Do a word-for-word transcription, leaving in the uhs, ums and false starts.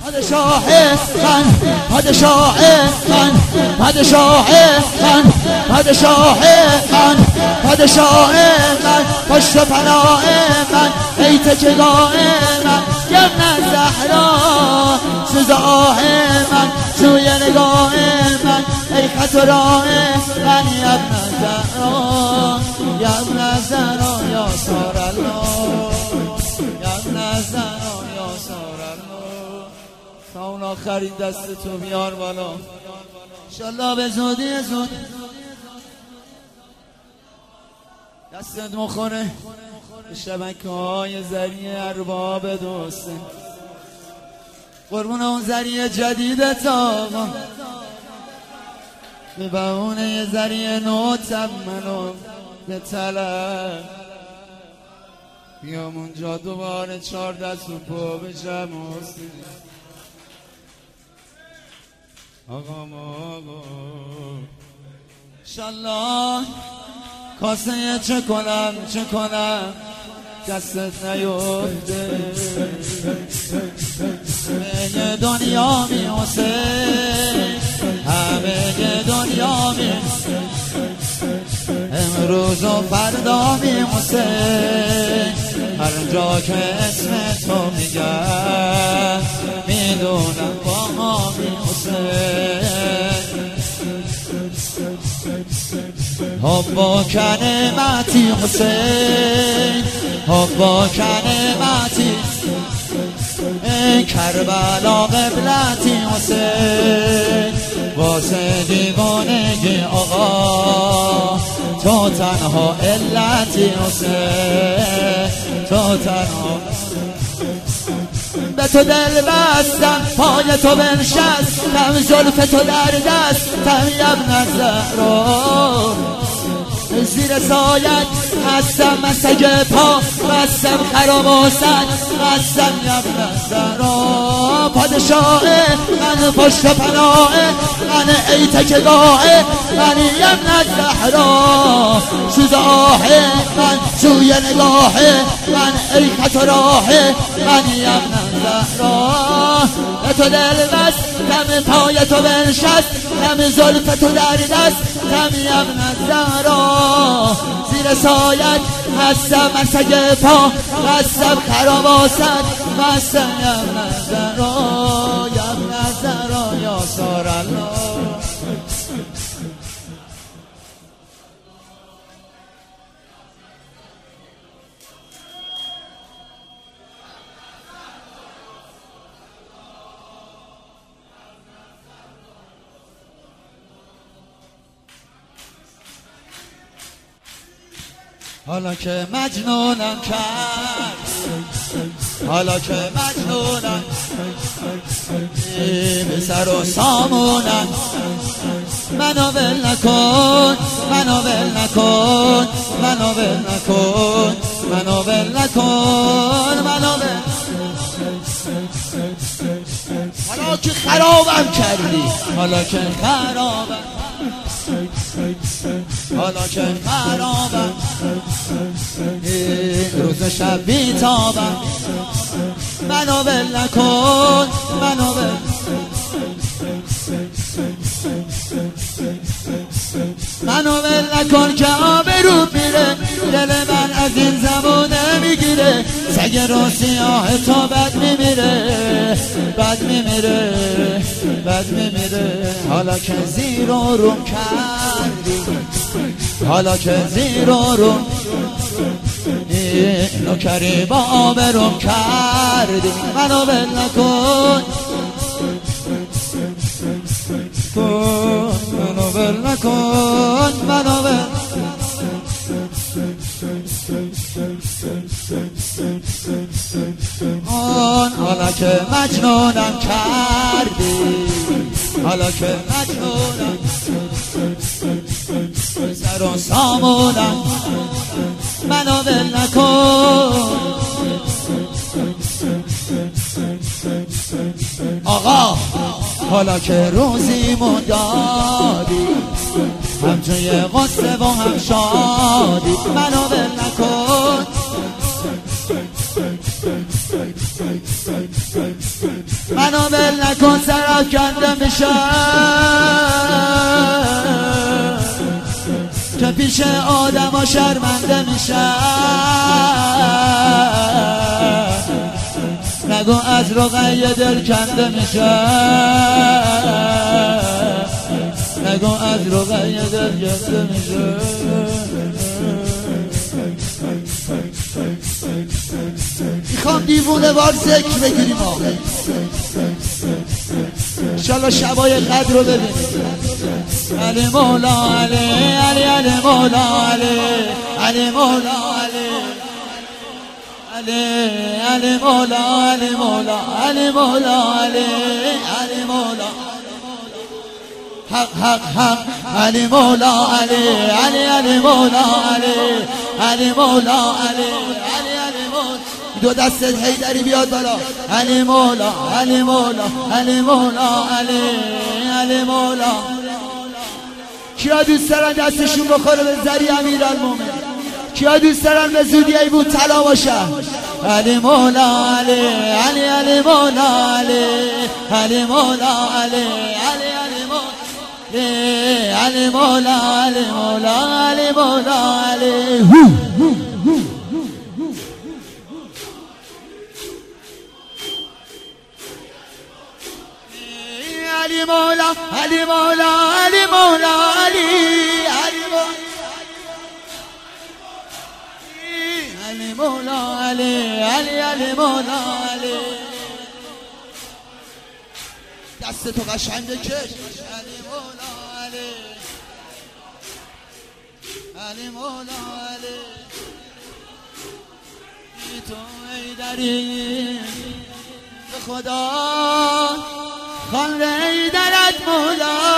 پادشاه من، پادشاه من، پادشاه من، پادشاه من، پادشاه من، پشت پناه من، ای تکیگاه من، ابن زهرا، سوز آه من، سوی نگاه من، ای خط و راه من، ابن زهرا، ابن زهرا یا سار الله، ابن زهرا یا سار الله. تا اون آخرین دست تو بیار بالا انشالله به زودی زود دستت مخوره به شبکه های ذریع ارباب دوسته. قربون اون ذریع جدیدت آقا، به بهونه ذریع نو منو به طلب. بیام اونجا دوباره چار دست و پا به جمعاستی. آقا آقا انشالله کاسه چه کنم چه کنم دستت نیفته. همه دنیا می حسین، همه دنیا می امروز و فردا می حسین. هر جا که اسم تو میگم میدونم با ما می حسین. حبا کنمتی حسین، حبا کنمتی ای کربلا قبلتی حسین. واسه دیوانگی آقا تو تنها علتی حسین، تو تنها. به تو دل بستم پای تو بنشستم، زلف تو در دستم ابن زهرا. زیر سایت هستم من سگ پا، هستم خراب و سد هستم ابن زهرا. پادشاه من، پشت پناه من، ای تکیگاه من، ابن زهرا. سوز آه من، سوی نگاه من، ای خط و راه من، ابن زهرا. به تو دل بستم پای تو بنشستم، زلف تو در دستم ابن زهرا. زیر سایت هستم من سگ پا، هستم خراب و سد هستم ابن زهرا، ابن زهرا یا سار الله. حالا که مجنونم کرد، حالا که مجنونم به سر و سامونم. منو ول نکن، منو ول نکن، منو ول نکن، منو ول نکن، منو ول. حالا که خرابم کردی، حالا که خرابم، حالا که خرابم، روز شب بیتابم. منو ول نکن، منو ول، منو ول نکن که آبرو میره، دل من از این زمونه میگیره. سگ رو سیاه تو بد میمیره، بد میمیره، بد میمیره. حالا که زیر و روم کردی، حالا که زیر و روم نوکری با آبروم کردی. منو ول نکن، منو ول نکن، منو ول. حالا که مجنونم کردی، حالا که مجنونم سر و سامونم. منو ول نکن آقا. حالا که روزیمون دادی، هم جای غصه و هم شادی. منو ول نکن، منو ول نکن سرم کنده میشم که پیش آدم ها شرمنده میشم نگو از رقیه دل کنده میشم نگو از رقیه دل کنده میشم میخوام دیوونه وار ذکر بگیریم آقا انشالله شبای قدر رو ببینیم علی مولا علی علی علی مولا علی علی مولا علی علی علی مولا علی مولا علی مولا علی علی مولا حق حق حق علی مولا علی علی علی مولا علی علی مولا علی علی علی مولا دو دست حیدری بیاد بالا علی مولا علی مولا علی مولا علی علی مولا کیا دوست دارن دستشون بخوره به زری امیرالمومنین کیا دوست دارن به زودی ای بود طلا باشه علی مولا علی علی علی مولا علی علی مولا علی علی علی مولا علی مولا علی مولا علی مولا علی علی مولا علی مولا علی مولا علی علی علی مولا علی علی علی مولا علی دست تو قشنگ بکش علی مولا علی علی مولا علی تو حیدری به خدا خان حیدرت مولا